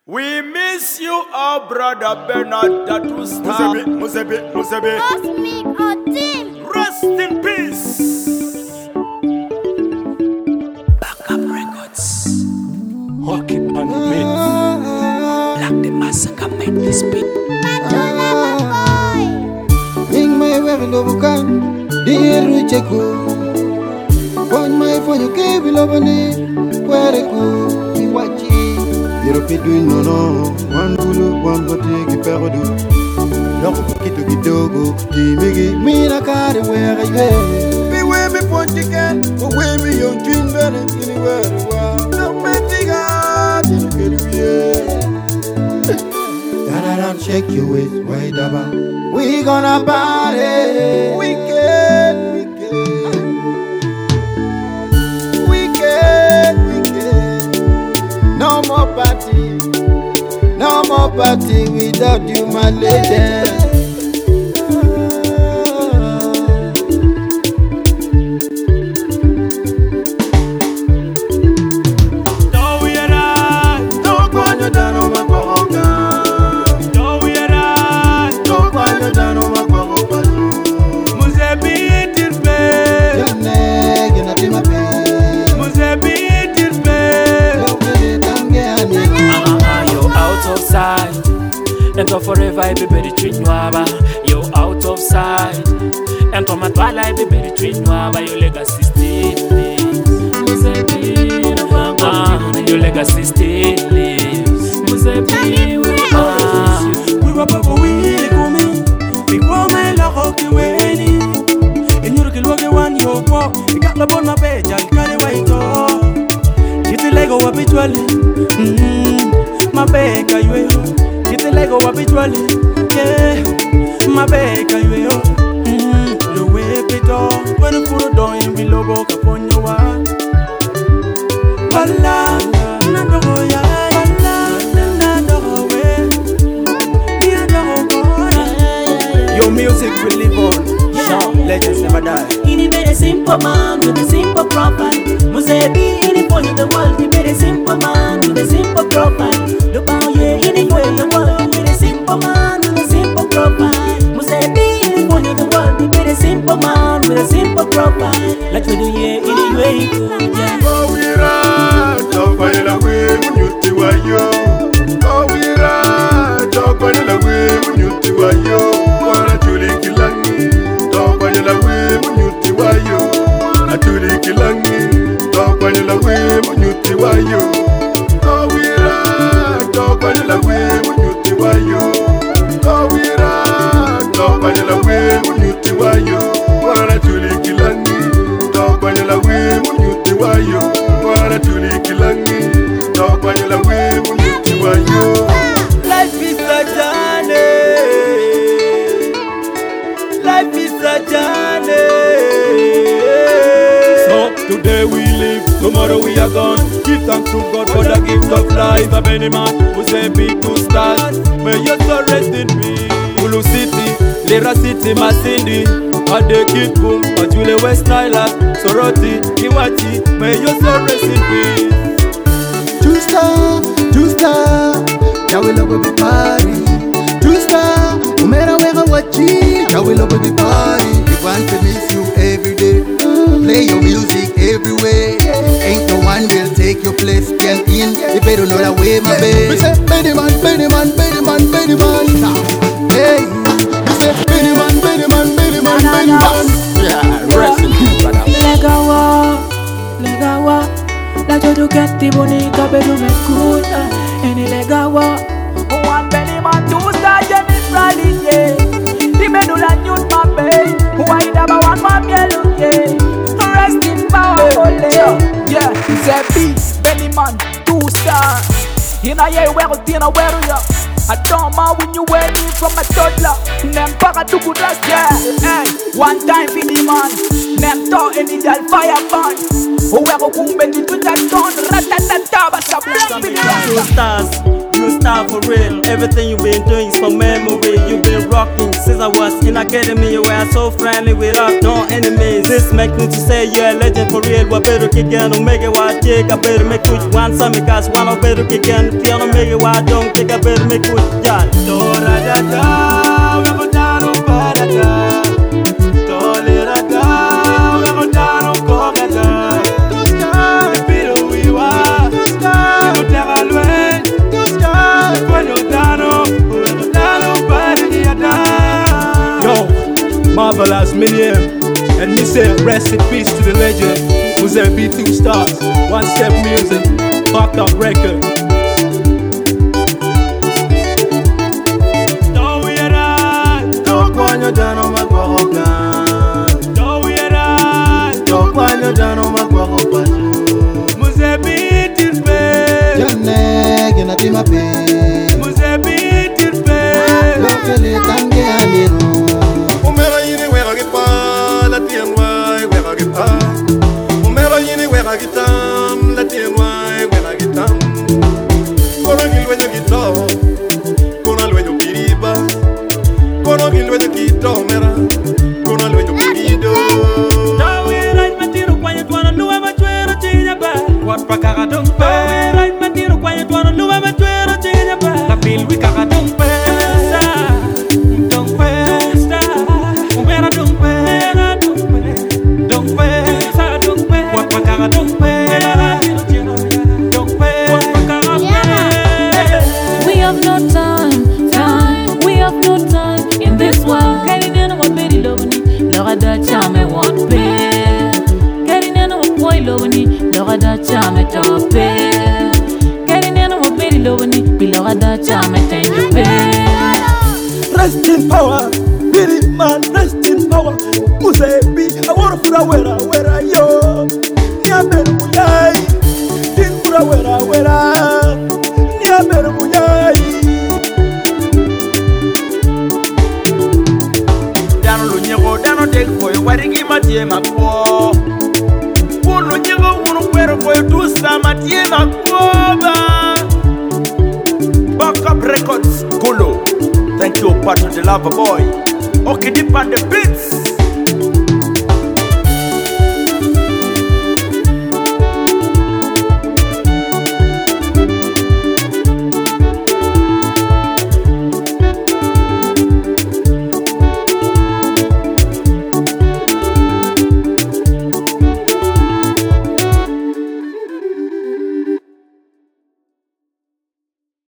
We miss you, our brother Bernard Datusta. Musebi. Cosmic or team. Rest in peace. Backup Records. Walking on the beat. Black the Massacre made this beat. Ing mai wewe ndo bukan diru cheku. Pon mai fonyo ke bilobani kwere ku iwachi. Yerope du nono wan bulu wan bote ki perodu. Loko kitu kidogo timigi mina kare wewe ye. Be we me ponti ken, we me yon twin bene ini wewe wa. No me diga dinu keri ye. Don't shake your waist, wait about. We gonna party. Weekend. No more party without you, my lady. And forever I be buried between you, you out of sight. And for my twilight I be buried between you, your legacy still lives. Your legacy still lives. We were baba we come, we come la rock weni. And you can look at one yo walk. You got the bona bed, I'll carry white off. It's a Lego habitually. My back, I will. It's a Lego habitually, yeah. My back, I will. The way it all, when you put it on below, walk upon your wall. Bala, Nandoya, your music will live on. Legends never die. In a very simple man with a simple profile. Musebi in the point of the world, a very simple man with a simple profile. The bow in the point of the world, with a simple man with a simple profile. Musebi in the point of the world, a very simple man with a simple profile. Like we do here in the way. Oh, we're out. Don't find a way when you do a yo. Oh, we're out. Don't find a way when you do a yo. What a truly killing. Don't find a way when you do a yo. A truly killing. Don't find a way when you do a yo. Oh, we're out. Don't find a way when you do a yo. Oh, we're out. Don't find a way when you do a yo. What a truly killing. Don't find a way when you do a yo. What a truly killing. Don't find a way when you do a yo. Life is a journey. Life is a journey. So today we live, tomorrow we are gone. Give thanks to God for the gift of life. Of any man who's a big to start. May your soul rest in peace. Ulu City, Lira City, Masindi, Ade Kid Boom, Ajule West Nile, Soroti, Kiwachi. May your soul rest in peace. Two-star, yeah we love be party. Two-star, no matter where I watch it, yeah we love be party. We want to miss you every day. Play your music everywhere. Ain't no one will take your place. Get in, you better know that way, my baby. We say, Benny man. Hey, we say, Benny man. Yeah, rest in peace, brother. Legawa, la jodu kati bonita bedu me kuta. Eni legawa, one belly man to start Jenny Friday, yeah. The menu la nyut my babe, why daba one man yellow, yeah. Rest in power, yeah. Say beats, belly man, 2 stars. In a year where you know where you are. I don't mind when you wear me from a toddler. Nem para to good last, yeah. Hey, one time for the man. Nem to any dal fire ban. Whoever who made it to that gun, ratatata, but some Two stars, style for real. Everything you've been doing is for memory. You've been rocking since I was in academy. You were so friendly with us, no enemies. This makes me to say you're a legend for real. What better kick and make it why take a better make which one some because one of better kick and piano make it why don't kick a better make which y'all. Dora da da, we go down on barata. Tolera da, we go down on cogata. The beat we were, we go down on way. When you're down on, we go down on barata. Yo, marvelous million. And me say rest in peace to the legend who's a B2 stars, One Step Music, fucked up record. Rest in power, Billy man, rest in power. Musebi, I wanna put a wera yo. Niaberu muyai, tin pura wera. Niaberu muyai. Dano lunyego, dano dek boy, warigi matie makwo. Unu nyego unu wera boy, tusa matie makwo ba. Backup Records, Golo. Thank you, part of the Lover Boy. Okay, dip on the beats.